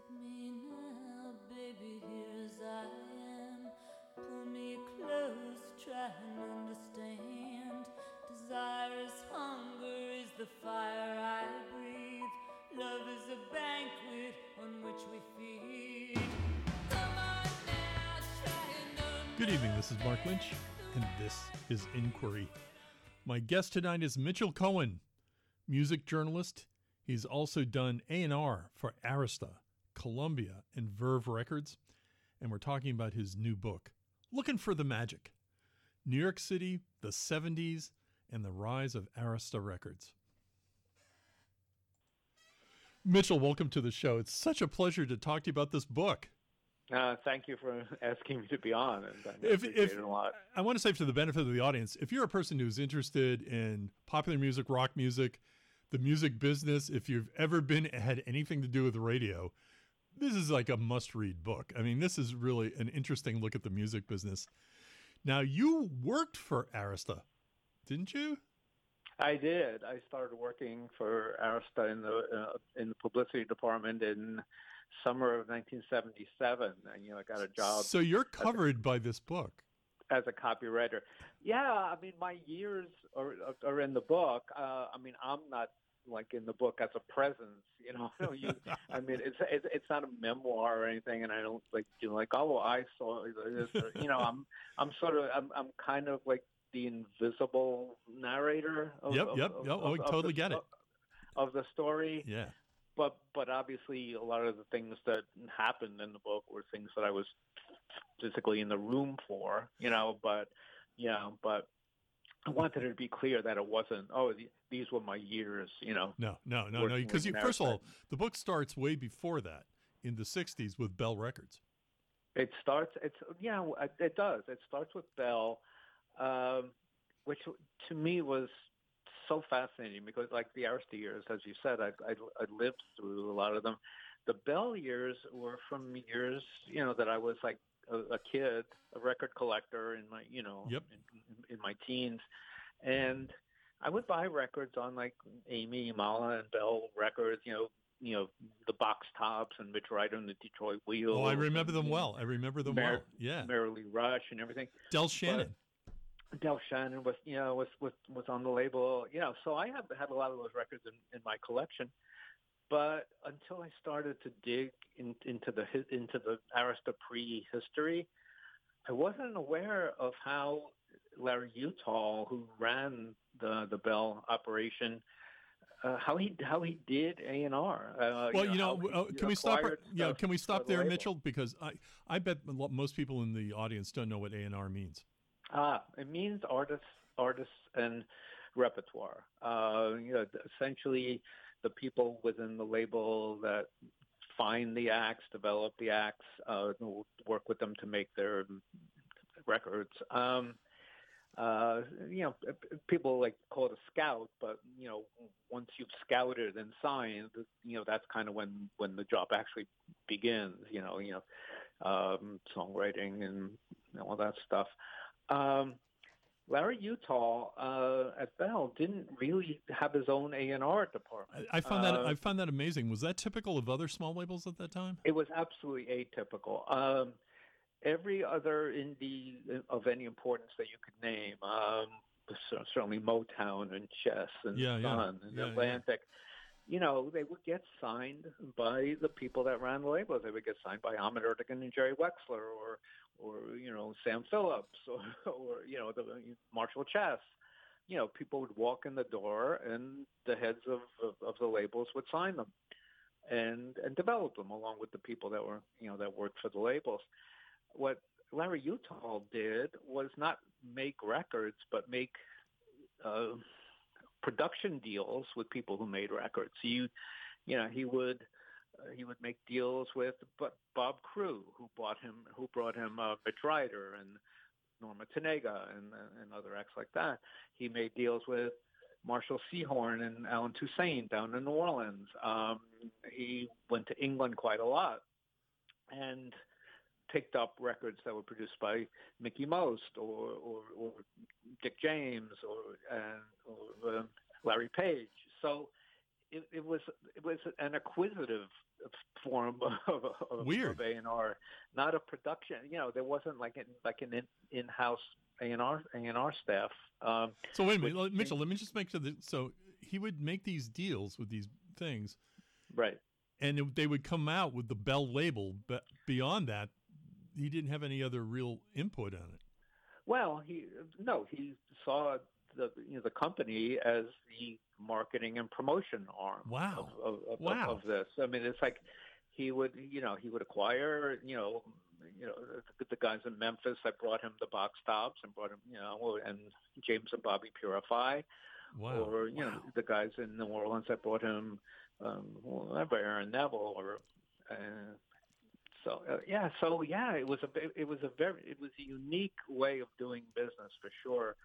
me now, baby, here as I am. Pull me close, try and understand. Desire is hunger, is the fire I breathe. Love is a banquet on which we feed. Come on now, try and Good evening, this is Mark Lynch, and this is Inquiry. My guest tonight is Mitchell Cohen, music journalist. He's also done A&R for Arista, Columbia, and Verve Records, and we're talking about his new book, Looking for the Magic, New York City, the 70s, and the Rise of Arista Records. Mitchell, welcome to the show. It's such a pleasure to talk to you about this book. Thank you for asking me to be on. And I appreciate it a lot. I want to say, for the benefit of the audience, if you're a person who's interested in popular music, rock music, the music business, if you've ever had anything to do with the radio, this is like a must-read book. I mean, this is really an interesting look at the music business. Now, you worked for Arista, didn't you? I did. I started working for Arista in the publicity department in summer of 1977. And, I got a job. So you're covered by this book. As a copywriter. Yeah, I mean, my years are in the book. I'm not like in the book as a presence, I mean, it's not a memoir or anything, and I don't I saw this. I'm kind of like the invisible narrator. I totally get it. Of the story. Yeah. But obviously, a lot of the things that happened in the book were things that I was physically in the room for, But I wanted it to be clear that it wasn't. These were my years, No. Because first of all, the book starts way before that, in the '60s with Bell Records. It does. It starts with Bell, which to me was so fascinating because, like the Arista years, as you said, I lived through a lot of them. The Bell years were from years, that I was like a kid, a record collector in my, in my teens, and I would buy records on like Amy, Mala, and Bell Records, the box tops and Mitch Ryder and the Detroit Wheels. Oh, I remember them well. Yeah, Merrily Rush and everything. Del Shannon. Del Shannon was on the label, So I had a lot of those records in my collection, but until I started to dig into the Arista prehistory, I wasn't aware of how Larry Utah, who ran the Bell operation, how he did A&R. Can we stop? Can we stop there, Mitchell? Because I bet most people in the audience don't know what A&R means. It means artists and repertoire. Essentially the people within the label that find the acts, develop the acts, work with them to make their records. People like call it a scout, but once you've scouted and signed, that's kind of when the job actually begins. Songwriting and all that stuff. Larry Utah at Bell didn't really have his own A&R department. I found that amazing. Was that typical of other small labels at that time? It was absolutely atypical. Every other indie of any importance that you could name, certainly Motown and Chess and Sun and Atlantic, they would get signed by the people that ran the labels. They would get signed by Ahmet Ertegun and Jerry Wexler, or Sam Phillips, or the Marshall Chess. People would walk in the door, and the heads of the labels would sign them, and develop them along with the people that were that worked for the labels. What Larry Utah did was not make records, but make production deals with people who made records. He would make deals with Bob Crew, who brought him Mitch Ryder and Norma Tanega and other acts like that. He made deals with Marshall Sehorn and Alan Toussaint down in New Orleans. He went to England quite a lot and picked up records that were produced by Mickey Most or Dick James or Larry Page. So it was an acquisitive form of A&R, not a production. There wasn't like an in-house A&R staff. So wait a minute, Mitchell. Let me just make sure that so he would make these deals with these things, right? And they would come out with the Bell label, but beyond that, he didn't have any other real input on it. Well, he saw the company as the marketing and promotion arm of this. I mean, it's like he would acquire the guys in Memphis that brought him the box tops and brought him and James and Bobby Purify, or the guys in New Orleans that brought him Aaron Neville or. It was a unique way of doing business for sure.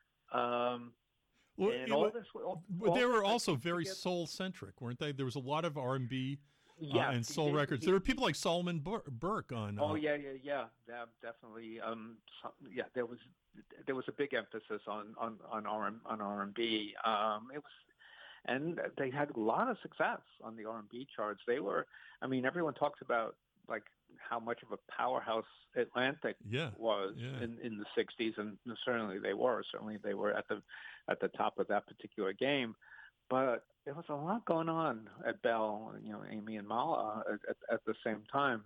But they were also very soul-centric, weren't they? There was a lot of R&B and soul records. There were people like Solomon Burke on. Definitely. There was a big emphasis on R&B. And they had a lot of success on the R&B charts. They were, everyone talks about like how much of a powerhouse Atlantic was in the 60s, and certainly they were. Certainly they were at the top of that particular game. But there was a lot going on at Bell, Amy and Mala at the same time.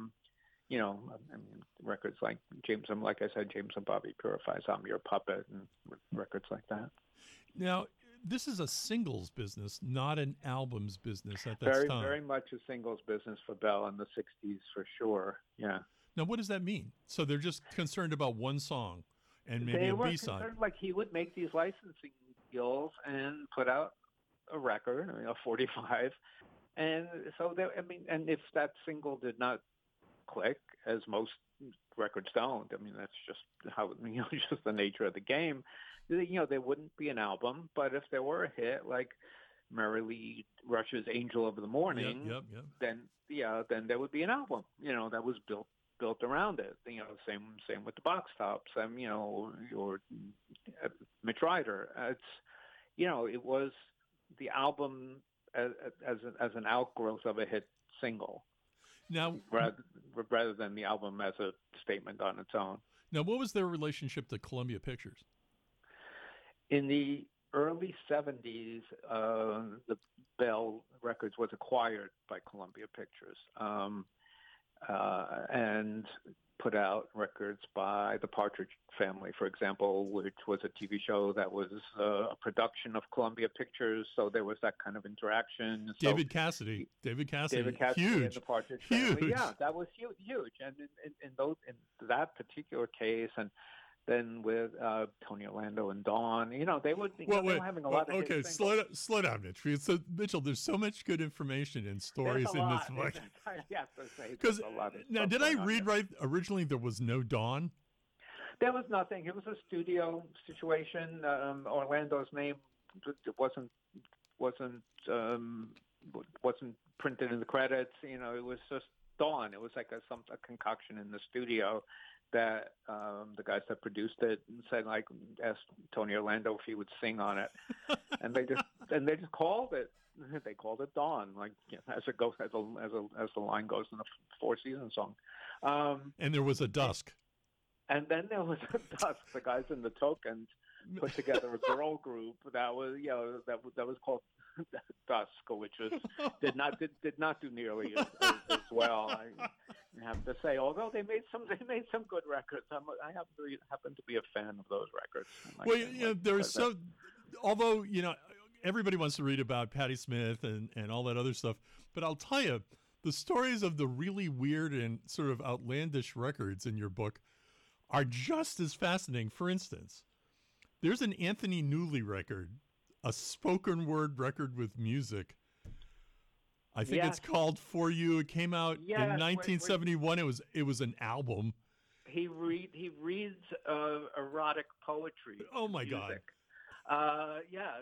Records like James and Bobby Purify's I'm Your Puppet and records like that. Now, this is a singles business, not an albums business at that time. Very much a singles business for Bell in the 60s for sure, yeah. Now, what does that mean? So they're just concerned about one song and maybe a B-side? They were concerned, like he would make these licensing deals and put out a record, a 45. And so, and if that single did not click, as most records don't, that's just how, just the nature of the game, there wouldn't be an album. But if there were a hit like Mary Lee Rush's Angel of the Morning, then there would be an album, that was built around it. Same with the box tops, or Mitch Ryder. It was the album as an outgrowth of a hit single. Now, rather than the album as a statement on its own. Now, what was their relationship to Columbia Pictures? In the early 70s, the Bell Records was acquired by Columbia Pictures and put out records by the Partridge Family, for example, which was a TV show that was a production of Columbia Pictures. So there was that kind of interaction. David Cassidy, huge, and the Partridge Family. Yeah, that was huge. And in that particular case, and then with Tony Orlando and Dawn, they were having a lot of okay, slow down, Mitch. So, Mitchell, there's so much good information and stories in this book. Because now, did I read right? Originally, there was no Dawn. There was nothing. It was a studio situation. Orlando's name wasn't printed in the credits. It was just Dawn. It was like a concoction in the studio that the guys that produced it said, asked Tony Orlando if he would sing on it, and they just called it. They called it Dawn, as it goes, as the line goes in the Four Seasons song. And there was a dusk. And then there was a dusk. The guys in the Tokens put together a girl group that was that was called Dusk, which did not do nearly as well. I have to say, although they made some good records. I happen to be a fan of those records. Although everybody wants to read about Patti Smith and all that other stuff, but I'll tell you, the stories of the really weird and sort of outlandish records in your book are just as fascinating. For instance, there's an Anthony Newley record, a spoken word record with music. I think it's called For You. It came out in 1971. It was an album. He reads erotic poetry. Oh my God! Yes,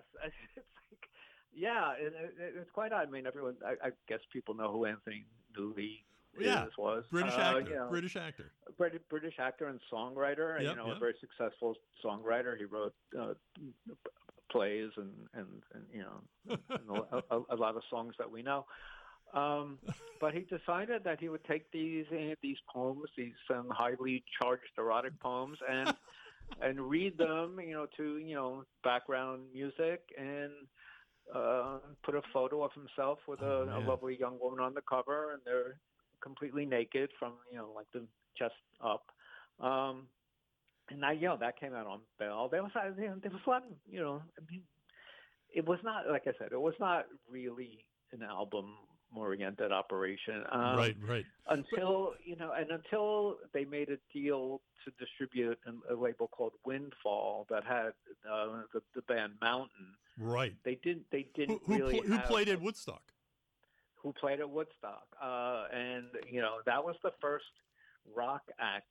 it's quite odd. Everyone. I guess people know who Anthony Newley was. British actor. British actor. British actor and songwriter. A very successful songwriter. He wrote plays and lot of songs that we know. But he decided that he would take these poems, these highly charged erotic poems, and read them, to background music, and put a photo of himself with a lovely young woman on the cover, and they're completely naked from like the chest up. And that came out on Bell. There was a lot of, I mean, it was not, like I said, it was not really an album-oriented operation. Right. Until, until they made a deal to distribute a label called Windfall that had the band Mountain. Right. They didn't who played at Woodstock? Who played at Woodstock. And, that was the first rock act,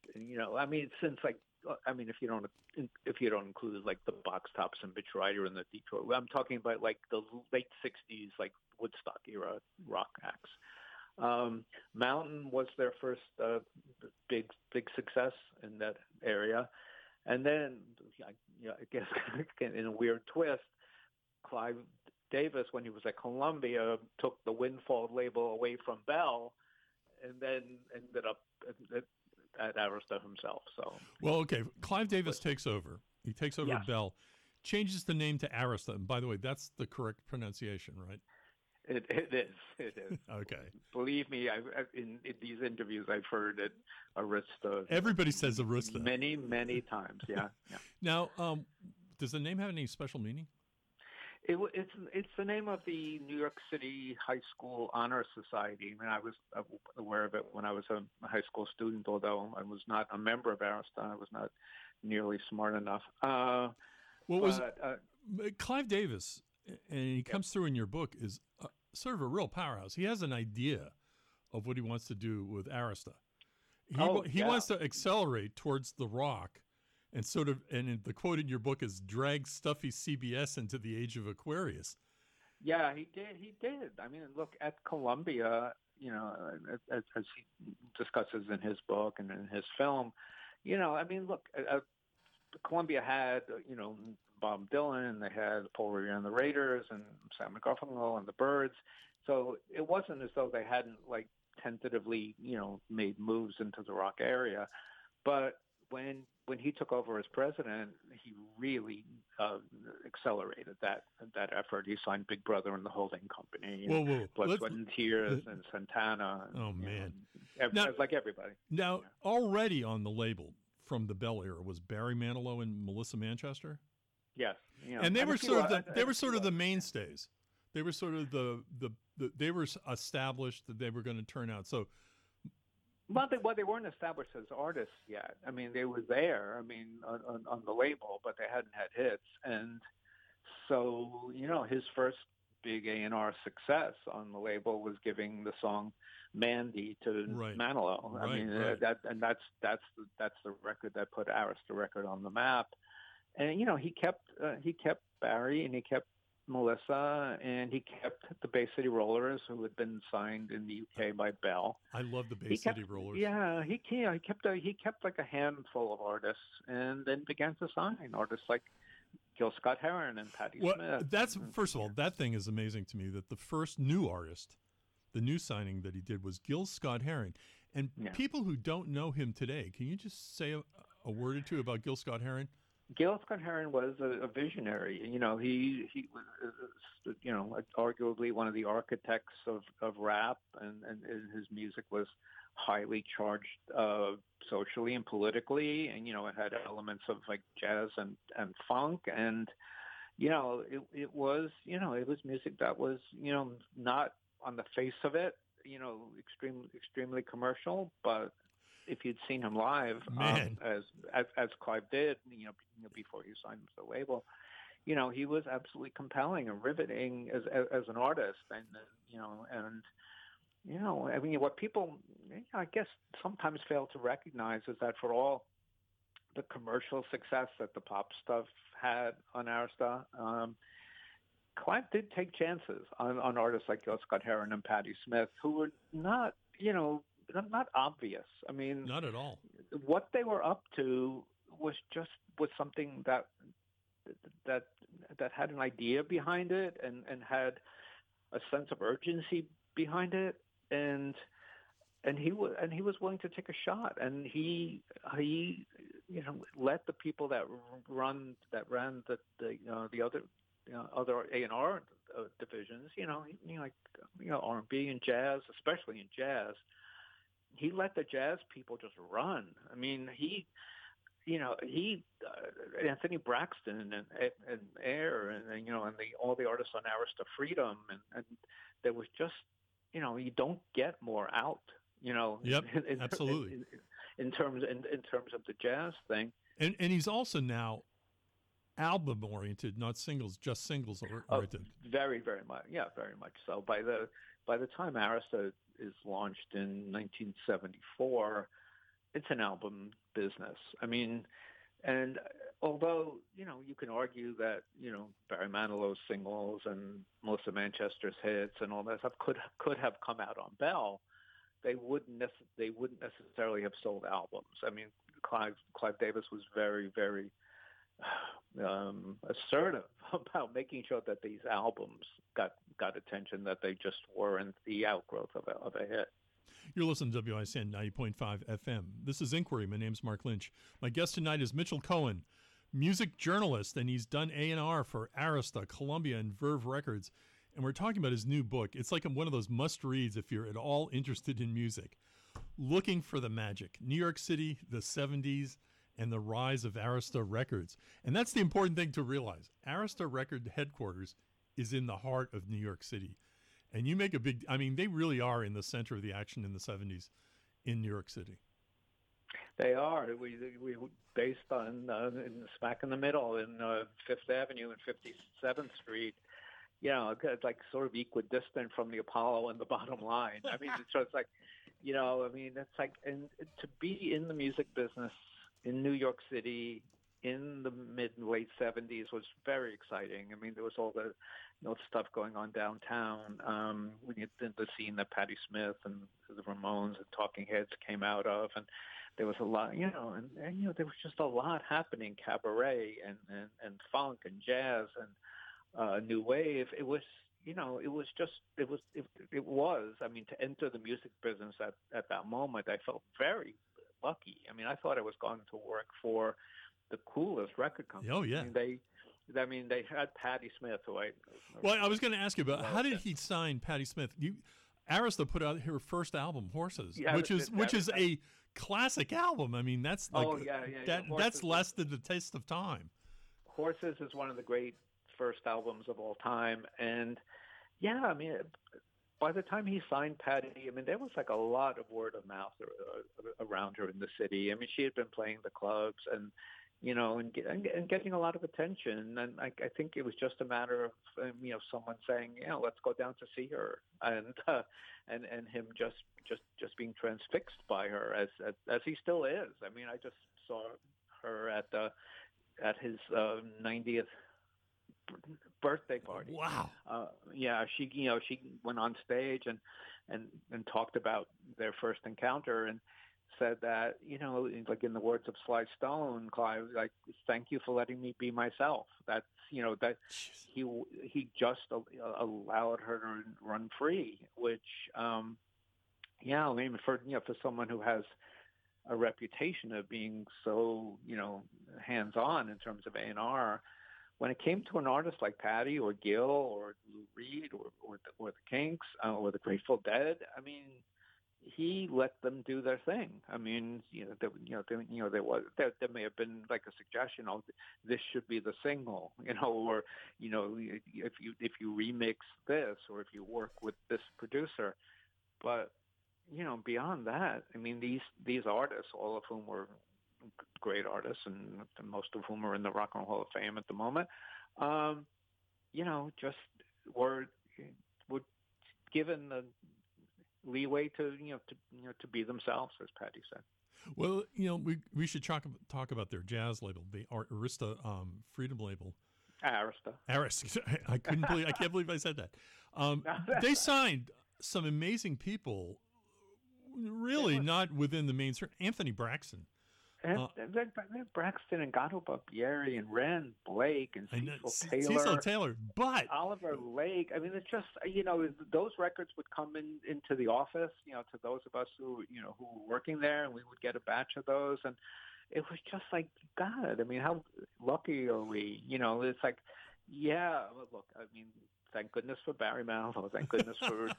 if you don't include like the Box Tops and Mitch Ryder and the Detroit, I'm talking about like the late '60s, like Woodstock era rock acts. Mountain was their first big success in that area, and then I guess in a weird twist, Clive Davis, when he was at Columbia, took the Windfall label away from Bell, and then ended up at Arista himself. So Clive Davis takes over. He takes over Bell, changes the name to Arista. And by the way, that's the correct pronunciation, right? It is. Okay. Believe me, in these interviews, I've heard it Arista. Everybody says Arista. Many times. Yeah. Now, does the name have any special meaning? It's the name of the New York City High School Honor Society. I mean, I was aware of it when I was a high school student, although I was not a member of Arista. I was not nearly smart enough. Clive Davis, and he comes through in your book, is sort of a real powerhouse. He has an idea of what he wants to do with Arista. He wants to accelerate towards the rock. And the quote in your book is drag stuffy CBS into the age of Aquarius. Yeah, he did. I mean, look, at Columbia, as he discusses in his book and in his film, Columbia had, Bob Dylan, and they had Paul Revere and the Raiders, and Sam Garfunkel and the Byrds. So it wasn't as though they hadn't like tentatively, made moves into the rock area. But when he took over as president, he really accelerated that effort. He signed Big Brother and the Holding Company, Blood, Sweat, and Tears, and Santana. Oh, man. Like everybody. Now, already on the label from the Bell era was Barry Manilow and Melissa Manchester? Yes. And they were sort of the mainstays. They were sort of they were established that they were going to turn out. So, Well, they weren't established as artists yet. I mean, they were there. I mean, on the label, but they hadn't had hits. And so, his first big A&R success on the label was giving the song "Mandy" to Manilow. I mean, that's the record that put Arista Record on the map. And he kept Barry, and he kept Melissa, and he kept the Bay City Rollers, who had been signed in the UK by Bell. I love the Bay City Rollers. Yeah, he kept like a handful of artists, and then began to sign artists like Gil Scott-Heron and Patti Smith. That's first of all, that thing is amazing to me. That the first new artist, the new signing that he did was Gil Scott-Heron, and people who don't know him today, can you just say a word or two about Gil Scott-Heron? Gil Scott-Heron was a visionary. He was, arguably one of the architects of rap, and his music was highly charged socially and politically, and it had elements of like jazz and funk, and it was music that was not on the face of it extremely commercial, but if you'd seen him live, as Clive did, before he signed to the label, he was absolutely compelling and riveting as an artist, I mean, what people, I guess, sometimes fail to recognize is that for all the commercial success that the pop stuff had on Arista, Clive did take chances on artists like Gil Scott-Heron and Patti Smith, who were not obvious. I mean, not at all. What they were up to was something that had an idea behind it and had a sense of urgency behind it, and he was willing to take a shot, and he let the people that ran the other A&R divisions, like R&B and jazz, especially in jazz. He let the jazz people just run. I mean, Anthony Braxton and Air and all the artists on Arista Freedom, and there was just, you don't get more out, Yep, absolutely. In terms of the jazz thing. And he's also now album oriented, not singles, just singles oriented. Very, very much. Yeah, very much so. By the time Arista is launched in 1974, it's an album business. I mean, and although, you can argue that, Barry Manilow's singles and Melissa Manchester's hits and all that stuff could have come out on Bell, they wouldn't necessarily have sold albums. I mean, Clive Davis was very, very assertive about making sure that these albums got attention, that they just weren't the outgrowth of a hit. You're listening to WICN 90.5 FM. This is Inquiry. My name's Mark Lynch. My guest tonight is Mitchell Cohen, music journalist, and he's done A&R for Arista, Columbia, and Verve Records. And we're talking about his new book. It's like one of those must-reads if you're at all interested in music. Looking for the Magic, New York City, the 70s, and the rise of Arista Records. And that's the important thing to realize. Arista Record headquarters is in the heart of New York City. And you make they really are in the center of the action in the 70s in New York City. They are. We based on smack in the middle in Fifth Avenue and 57th Street. It's like sort of equidistant from the Apollo and the Bottom Line. I mean, it's like, it's like, and to be in the music business in New York City in the mid and late 70s was very exciting. I mean, there was all the stuff going on downtown. We had the scene that Patti Smith and the Ramones and Talking Heads came out of, and there was a lot, and there was just a lot happening, cabaret and funk and jazz and new wave. It was, I mean, to enter the music business at that moment, I felt very lucky. I mean, I thought I was going to work for the coolest record company. Oh, yeah. I mean, they had Patti Smith, who I was going to ask you about how did he sign Patti Smith? Arista put out her first album, Horses, which is a classic album. I mean, that's like that's less than the test of time. Horses is one of the great first albums of all time, and I mean, by the time he signed Patti, I mean, there was like a lot of word of mouth around her in the city. I mean, she had been playing the clubs and getting a lot of attention. And I think it was just a matter of, someone saying, let's go down to see her, and him just being transfixed by her as he still is. I mean, I just saw her at his 90th birthday party. Wow. She went on stage and talked about their first encounter and said that, like in the words of Sly Stone, Clive, like, thank you for letting me be myself. That's, that he just allowed her to run free, which, I mean, for someone who has a reputation of being so, hands-on in terms of A&R, when it came to an artist like Patti or Gil or Lou Reed or the Kinks or the Grateful Dead, I mean, he let them do their thing. I mean, there may have been like a suggestion, this should be the single, or if you remix this or if you work with this producer, but beyond that, I mean, these artists, all of whom were great artists and most of whom are in the Rock and Roll Hall of Fame at the moment, just were given the leeway to be themselves, as Patti said. Well, we should talk about their jazz label, the Arista Freedom label. Arista. I can't believe I said that. They signed some amazing people, really not within the mainstream. Anthony Braxton. then Braxton and Gato Barbieri and Rand Blake and Cecil Taylor, but Oliver Lake. I mean, it's just, those records would come into the office, to those of us who were working there, and we would get a batch of those, and it was just like, God, I mean, how lucky are we? It's like, yeah, look, I mean, thank goodness for Barry Manilow. Thank goodness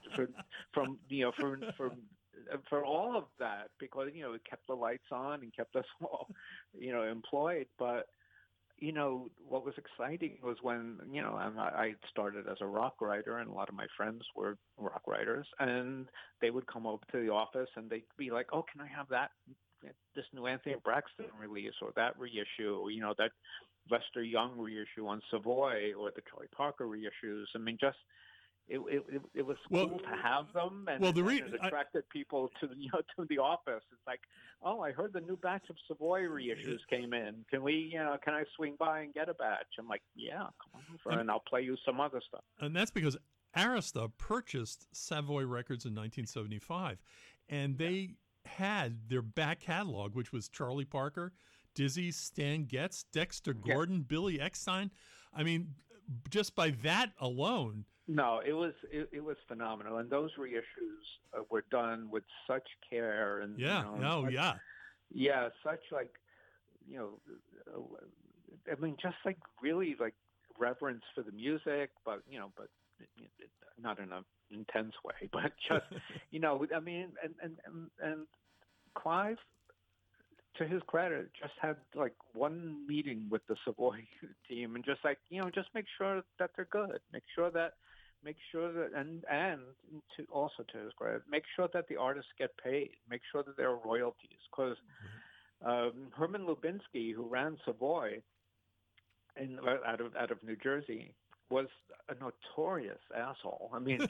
for all of that, because it kept the lights on and kept us all employed. But what was exciting was when I started as a rock writer, and a lot of my friends were rock writers, and they would come over to the office and they'd be like, "Oh, can I have this new Anthony Braxton release, or that reissue, that Lester Young reissue on Savoy, or the Charlie Parker reissues?" I mean, just it was cool to have them, and it attracted people to the office. It's like, "Oh, I heard the new batch of Savoy reissues came in. Can I swing by and get a batch?" I'm like, "Yeah, come on over, and I'll play you some other stuff." And that's because Arista purchased Savoy Records in 1975, and they had their back catalog, which was Charlie Parker, Dizzy, Stan Getz, Dexter Gordon, Billy Eckstine. I mean, just by that alone. No, it was phenomenal, and those reissues were done with such care and such like I mean, just like really like reverence for the music, but not in an intense way, but just I mean, and Clive, to his credit, just had like one meeting with the Savoy team, and just like just make sure that they're good, make sure that, and to his credit, make sure that the artists get paid, make sure that there are royalties, because Herman Lubinsky, who ran Savoy out of New Jersey, was a notorious asshole. I mean,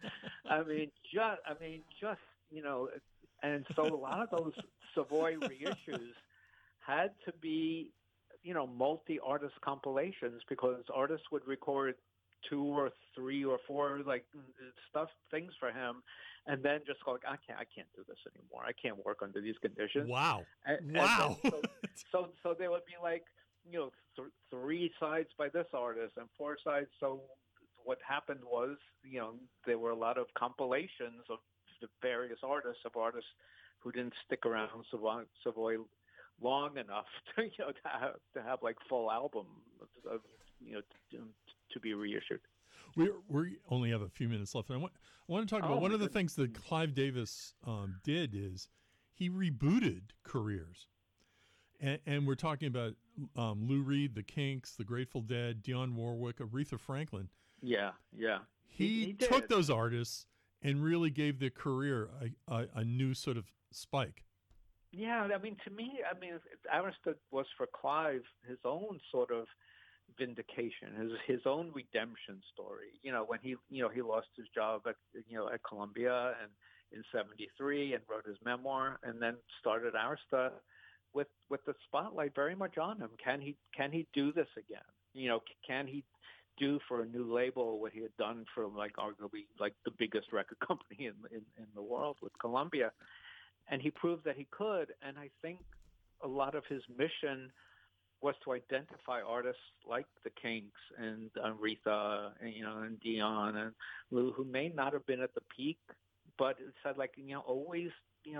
and so a lot of those Savoy reissues had to be, multi-artist compilations, because artists would record 2 or 3 or 4 like things for him, and then just go like, I can't do this anymore. I can't work under these conditions. Wow. Wow. So they would be like, 3 sides by this artist and 4 sides. So what happened was, there were a lot of compilations of the various artists who didn't stick around Savoy long enough to have like full album of to be reissued. We only have a few minutes left, and I want to talk about one of the things that Clive Davis did is he rebooted careers, and we're talking about Lou Reed, the Kinks, the Grateful Dead, Dionne Warwick, Aretha Franklin. Yeah. He took those artists and really gave their career a new sort of spike. Yeah, I mean, to me, Arista was for Clive his own sort of vindication, his own redemption story. When he lost his job at Columbia and in '73 and wrote his memoir, and then started Arista with the spotlight very much on him. Can he do this again? Can he do for a new label what he had done for like arguably like the biggest record company in the world with Columbia? And he proved that he could. And I think a lot of his mission was to identify artists like the Kinks and Aretha and Dionne and Lou, who may not have been at the peak, but it said like, always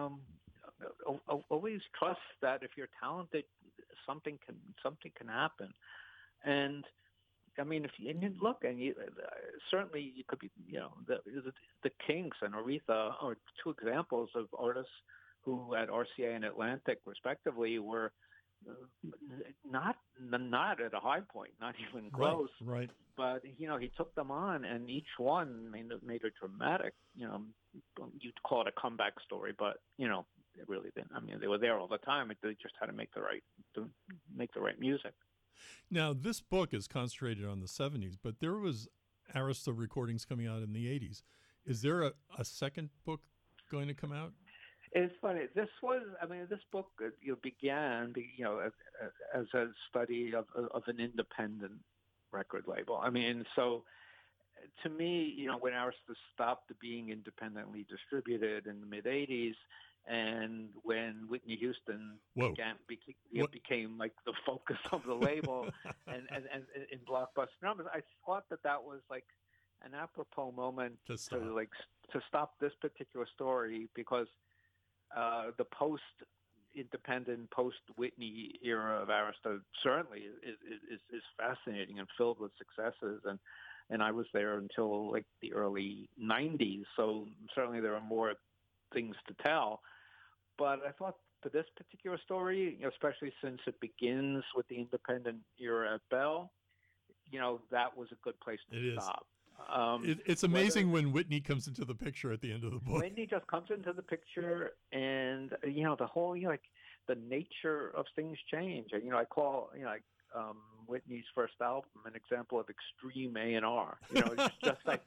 trust that if you're talented, something can happen. And I mean, if you look, and certainly you could be, the Kinks and Aretha are 2 examples of artists who at RCA and Atlantic, respectively, were not at a high point, not even close. Right. But he took them on, and each one made a dramatic, you'd call it a comeback story, but it really didn't. I mean, they were there all the time. They just had to make the right music. Now, this book is concentrated on the 70s, but there was Arista recordings coming out in the 80s. Is there a second book going to come out? It's funny. This book began, as a study of an independent record label. I mean, so to me, when Arista stopped being independently distributed in the mid-'80s, And when Whitney Houston became like the focus of the label and in blockbuster numbers, I thought that was like an apropos moment to stop this particular story, because the post-independent, post-Whitney era of Arista certainly is fascinating and filled with successes, and I was there until like the early 90s, so certainly there are more things to tell. But I thought for this particular story, especially since it begins with the independent era at Bell, that was a good place to stop. It's amazing when Whitney comes into the picture at the end of the book. Whitney just comes into the picture, and the whole the nature of things change. And I call Whitney's first album an example of extreme A&R. It's just like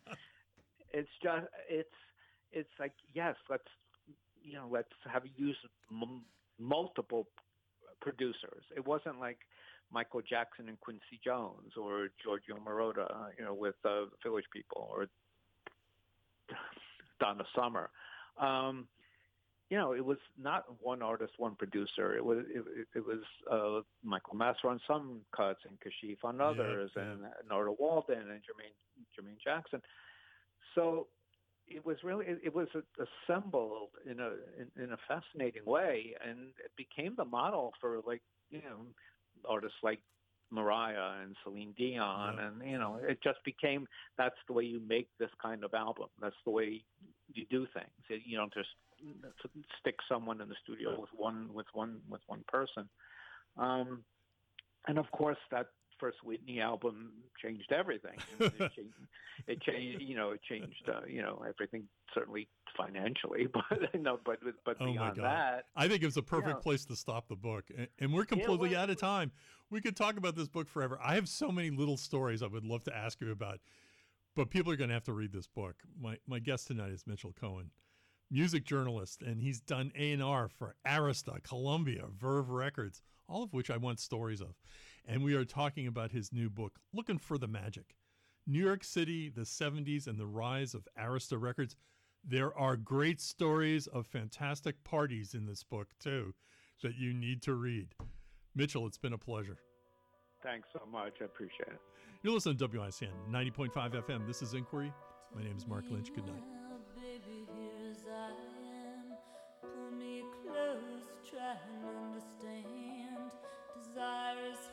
it's like, yes, let's have you use multiple producers. It wasn't like Michael Jackson and Quincy Jones or Giorgio Moroder, with the Village People, or Donna Summer. It was not one artist, one producer. It was Michael Masser on some cuts and Kashif on others, and Narda Walden and Jermaine Jackson. So it was assembled in a fascinating way, and it became the model for artists like Mariah and Celine Dion, and it just became, that's the way you make this kind of album. That's the way you do things. You don't just stick someone in the studio with one person. And of course, that first Whitney album changed everything. It changed everything, certainly financially, but beyond that, I think it was a perfect place to stop the book. And we're completely out of time. We could talk about this book forever. I have so many little stories I would love to ask you about, but people are going to have to read this book. My guest tonight is Mitchell Cohen, music journalist, and he's done A&R for Arista, Columbia, Verve Records, all of which I want stories of. And we are talking about his new book, Looking for the Magic, New York City, the 70s, and the rise of Arista Records. There are great stories of fantastic parties in this book, too, that you need to read. Mitchell, it's been a pleasure. Thanks so much. I appreciate it. You're listening to WICN 90.5 FM. This is Inquiry. My name is Mark Lynch. Good night. Baby, here's I am. Pull me close, try and understand. Desire is